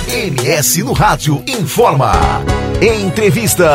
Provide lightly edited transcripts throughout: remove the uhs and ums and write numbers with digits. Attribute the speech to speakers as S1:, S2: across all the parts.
S1: MS no Rádio informa. Entrevista.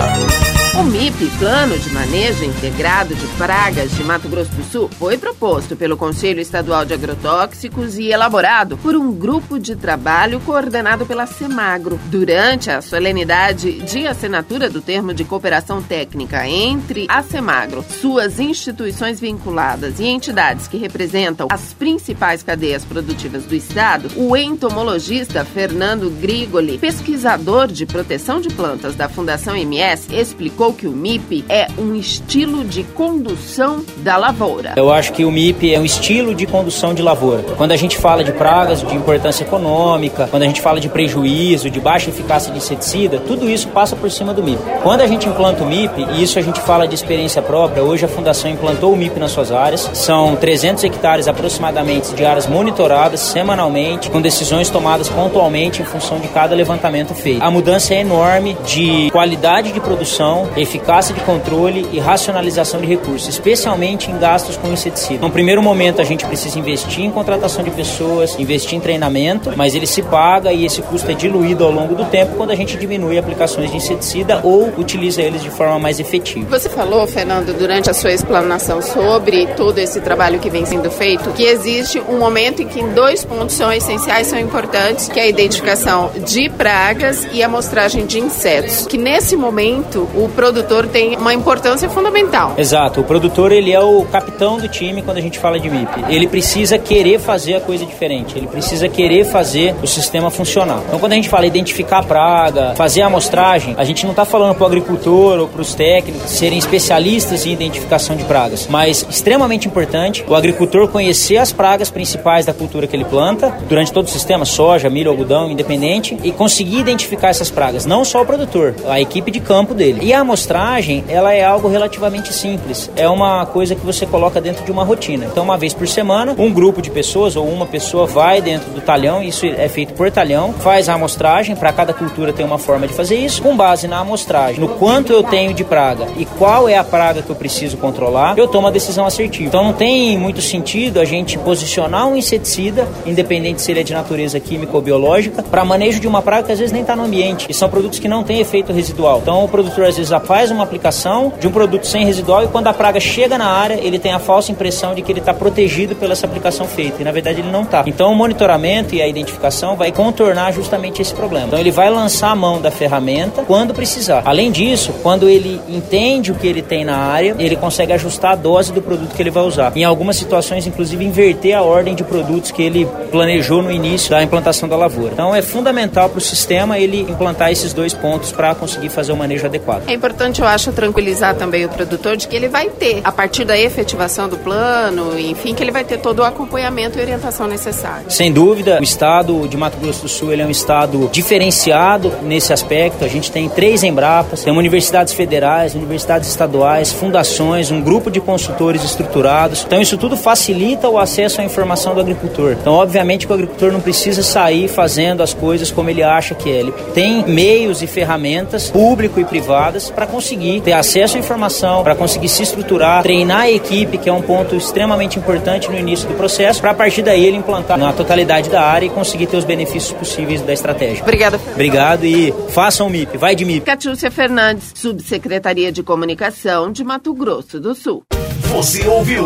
S2: O MIP, Plano de Manejo Integrado de Pragas de Mato Grosso do Sul, foi proposto pelo Conselho Estadual de Agrotóxicos e elaborado por um grupo de trabalho coordenado pela Semagro. Durante a solenidade de assinatura do termo de cooperação técnica entre a Semagro, suas instituições vinculadas e entidades que representam as principais cadeias produtivas do estado, o entomologista Fernando Grigoli, pesquisador de proteção de plantas da Fundação MS, explicou que o MIP é um estilo de condução da lavoura.
S3: Eu acho que o MIP é um estilo de condução de lavoura. Quando a gente fala de pragas de importância econômica, quando a gente fala de prejuízo, de baixa eficácia de inseticida, tudo isso passa por cima do MIP. Quando a gente implanta o MIP, e isso a gente fala de experiência própria, hoje a Fundação implantou o MIP nas suas áreas, são 300 hectares aproximadamente de áreas monitoradas semanalmente, com decisões tomadas pontualmente em função de cada levantamento feito. A mudança é enorme de qualidade de produção, eficácia de controle e racionalização de recursos, especialmente em gastos com inseticida. No primeiro momento a gente precisa investir em contratação de pessoas, investir em treinamento, mas ele se paga e esse custo é diluído ao longo do tempo quando a gente diminui aplicações de inseticida ou utiliza eles de forma mais efetiva.
S2: Você falou, Fernando, durante a sua explanação sobre todo esse trabalho que vem sendo feito, que existe um momento em que 2 pontos são essenciais, são importantes, que é a identificação de pragas e a amostragem de insetos, que nesse momento o produtor tem uma importância fundamental.
S3: Exato, o produtor ele é o capitão do time quando a gente fala de MIP. Ele precisa querer fazer a coisa diferente, ele precisa querer fazer o sistema funcionar. Então quando a gente fala identificar a praga, fazer a amostragem, a gente não está falando para o agricultor ou para os técnicos serem especialistas em identificação de pragas, mas extremamente importante o agricultor conhecer as pragas principais da cultura que ele planta, durante todo o sistema, soja, milho, algodão, independente, e conseguir identificar essas pragas, não só o produtor, a equipe de campo dele. E a amostragem, ela é algo relativamente simples. É uma coisa que você coloca dentro de uma rotina. Então, uma vez por semana, um grupo de pessoas ou uma pessoa vai dentro do talhão, isso é feito por talhão, faz a amostragem, para cada cultura tem uma forma de fazer isso, com base na amostragem, no quanto eu tenho de praga e qual é a praga que eu preciso controlar, eu tomo a decisão assertiva. Então, não tem muito sentido a gente posicionar um inseticida, independente se ele é de natureza química ou biológica, para manejo de uma praga que às vezes nem está no ambiente. E são produtos que não têm efeito residual. Então, o produtor às vezes faz uma aplicação de um produto sem residual e quando a praga chega na área, ele tem a falsa impressão de que ele está protegido pela essa aplicação feita e na verdade ele não está. Então o monitoramento e a identificação vai contornar justamente esse problema. Então ele vai lançar a mão da ferramenta quando precisar. Além disso, quando ele entende o que ele tem na área, ele consegue ajustar a dose do produto que ele vai usar. Em algumas situações, inclusive, inverter a ordem de produtos que ele planejou no início da implantação da lavoura. Então é fundamental para o sistema ele implantar esses 2 pontos para conseguir fazer o manejo adequado.
S2: É importante, eu acho, tranquilizar também o produtor de que ele vai ter, a partir da efetivação do plano, enfim, que ele vai ter todo o acompanhamento e orientação necessária.
S3: Sem dúvida, o estado de Mato Grosso do Sul ele é um estado diferenciado nesse aspecto. A gente tem 3 Embrapas, tem universidades federais, universidades estaduais, fundações, um grupo de consultores estruturados. Então isso tudo facilita o acesso à informação do agricultor. Então obviamente que o agricultor não precisa sair fazendo as coisas como ele acha que é. Ele tem meios e ferramentas público e privadas para conseguir ter acesso à informação, para conseguir se estruturar, treinar a equipe, que é um ponto extremamente importante no início do processo, para a partir daí ele implantar na totalidade da área e conseguir ter os benefícios possíveis da estratégia.
S2: Obrigada, Fernando.
S3: Obrigado e façam o MIP, vai de MIP.
S2: Catiúcia Fernandes, Subsecretaria de Comunicação de Mato Grosso do Sul.
S1: Você ouviu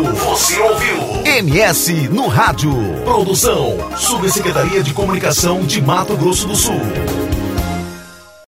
S1: MS no Rádio. Produção, Subsecretaria de Comunicação de Mato Grosso do Sul.